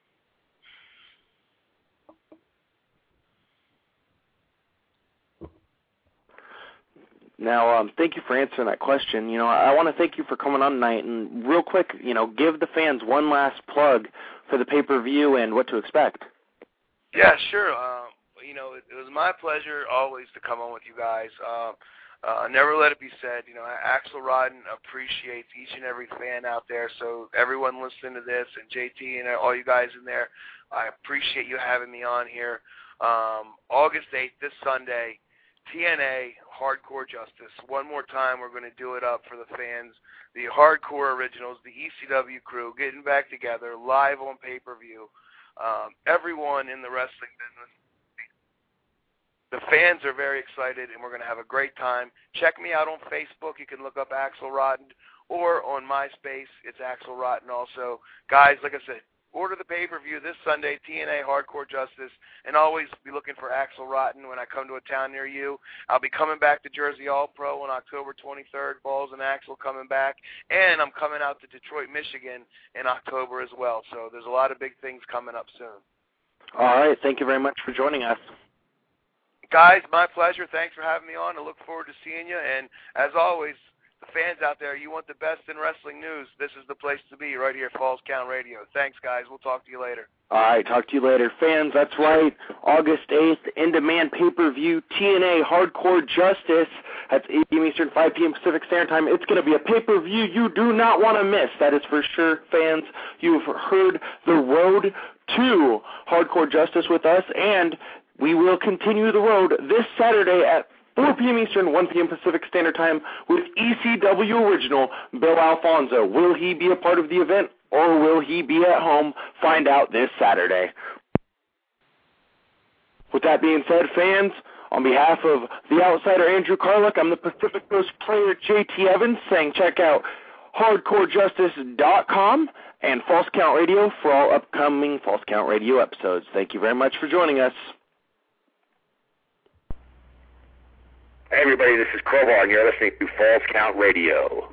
Now, thank you for answering that question. You know, I want to thank you for coming on tonight, and real quick, you know, give the fans one last plug for the pay-per-view and what to expect. Yeah, sure. You know, it was my pleasure always to come on with you guys. Never let it be said, you know, Axel Rotten appreciates each and every fan out there. So everyone listening to this, and JT and all you guys in there, I appreciate you having me on here. August 8th, this Sunday, TNA Hardcore Justice. One more time, we're going to do it up for the fans. The Hardcore Originals, the ECW crew, getting back together, live on pay-per-view. Everyone in the wrestling business. The fans are very excited, and we're going to have a great time. Check me out on Facebook. You can look up Axel Rotten, or on MySpace, it's Axel Rotten also. Guys, like I said, order the pay-per-view this Sunday, TNA Hardcore Justice, and always be looking for Axel Rotten when I come to a town near you. I'll be coming back to Jersey All-Pro on October 23rd, Balls and Axel coming back, and I'm coming out to Detroit, Michigan in October as well. So there's a lot of big things coming up soon. All right. Thank you very much for joining us. Guys, my pleasure. Thanks for having me on. I look forward to seeing you, and as always, the fans out there, you want the best in wrestling news, this is the place to be, right here at Falls Count Radio. Thanks, guys. We'll talk to you later. All right, talk to you later. Fans, that's right. August 8th, in-demand pay-per-view, TNA Hardcore Justice. That's 8 p.m. Eastern, 5 p.m. Pacific Standard Time. It's going to be a pay-per-view you do not want to miss. That is for sure, fans. You've heard the road to Hardcore Justice with us, and we will continue the road this Saturday at 4 p.m. Eastern, 1 p.m. Pacific Standard Time with ECW original Bill Alfonso. Will he be a part of the event or will he be at home? Find out this Saturday. With that being said, fans, on behalf of the outsider Andrew Carlick, I'm the Pacific Coast player JT Evans saying check out HardcoreJustice.com and False Count Radio for all upcoming False Count Radio episodes. Thank you very much for joining us. Hey everybody, this is Crowbar and you're listening to False Count Radio.